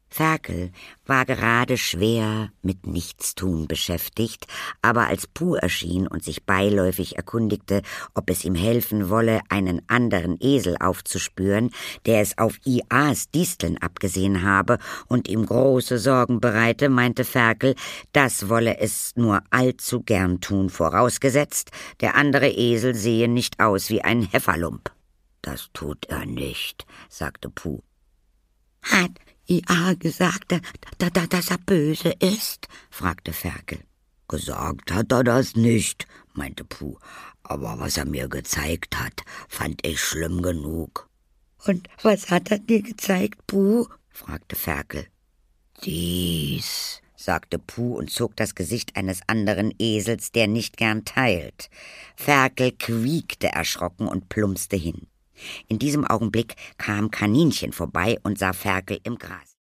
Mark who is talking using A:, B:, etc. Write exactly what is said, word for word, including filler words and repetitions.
A: Ferkel war gerade schwer mit Nichtstun beschäftigt, aber als Puh erschien und sich beiläufig erkundigte, ob es ihm helfen wolle, einen anderen Esel aufzuspüren, der es auf I As Disteln abgesehen habe und ihm große Sorgen bereite, meinte Ferkel, das wolle es nur allzu gern tun, vorausgesetzt, der andere Esel sehe nicht aus wie ein Hefferlump. »Das tut er nicht«, sagte Puh. »Hat I A gesagt, da, da, dass er böse ist?« fragte Ferkel. »Gesagt hat er das nicht«, meinte Puh, »aber was er mir gezeigt hat, fand ich schlimm genug.« »Und was hat er dir gezeigt, Puh?« fragte Ferkel. »Dies«, sagte Puh und zog das Gesicht eines anderen Esels, der nicht gern teilt. Ferkel quiekte erschrocken und plumpste hin. In diesem Augenblick kam Kaninchen vorbei und sah Ferkel im Gras.